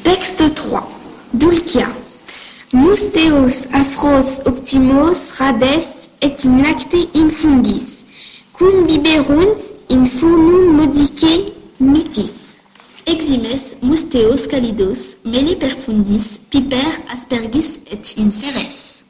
Texte 3. Dulcia. Musteos afros optimos rades et in lacte infundis, cum biberunt in furnum modice mitis. Eximes musteos calidos, mele perfundis, piper aspergis et in feres.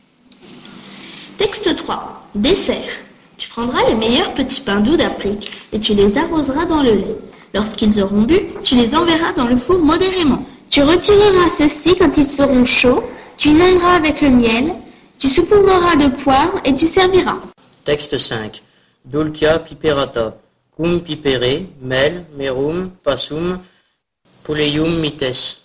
Texte 3. Dessert. Tu prendras les meilleurs petits pains doux d'Afrique et tu les arroseras dans le lait. Lorsqu'ils auront bu, tu les enverras dans le four modérément. Tu retireras ceux-ci quand ils seront chauds, tu inonderas avec le miel, tu saupoudreras de poivre et tu serviras. Texte 5. Dulcia piperata, cum pipere, mel, merum, passum, puleium mites.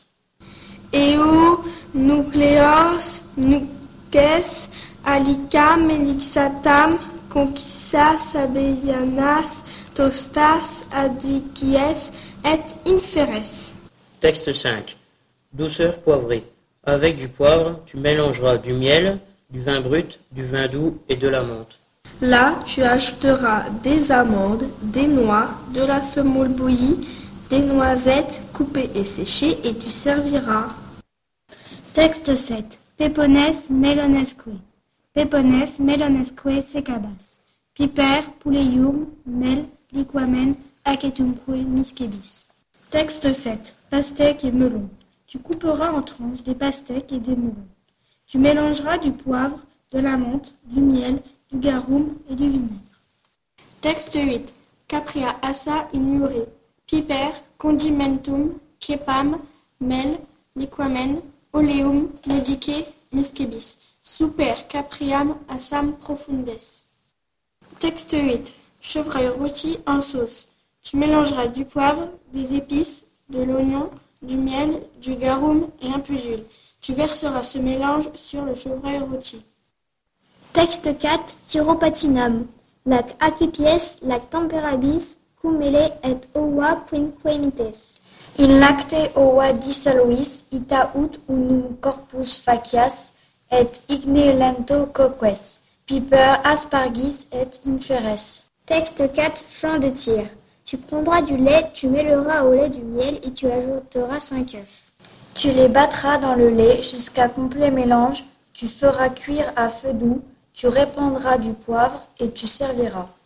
Eo nucleos nuces alicam elixatam conquissas abeianas tostas adicies et inferes. Texte 5. Douceur poivrée. Avec du poivre, tu mélangeras du miel, du vin brut, du vin doux et de la menthe. Là, tu ajouteras des amandes, des noix, de la semoule bouillie, des noisettes coupées et séchées et tu serviras. Texte 7. Pepones melonesque. Pepones melonesque secabas. Piper, puleium, mel, liquamen, acetumque miscebis. Texte 7. Pastèque et melon. Tu couperas en tranches des pastèques et des melons. Tu mélangeras du poivre, de la menthe, du miel, du garum et du vinaigre. Texte 8. Capria assa in ure. Piper, condimentum, cepam, mel, liquamen, oleum, modice, miscebis. Super capriam assam profundes. Texte 8. Chevreuil rôti en sauce. Tu mélangeras du poivre, des épices, de l'oignon, du miel, du garum et un peu d'huile. Tu verseras ce mélange sur le chevreuil rôti. Texte 4. Tyropatinam. Lac acipies, lac temperabis, cum mele et ova quinque mites. In lacte ova dissoluis, ita ut unum corpus facias, et igne lento coques. Piper aspargis et inferes. Texte 4. Flanc de tir. Tu prendras du lait, tu mêleras au lait du miel et tu ajouteras 5 œufs. Tu les battras dans le lait jusqu'à complet mélange, tu feras cuire à feu doux, tu répandras du poivre et tu serviras.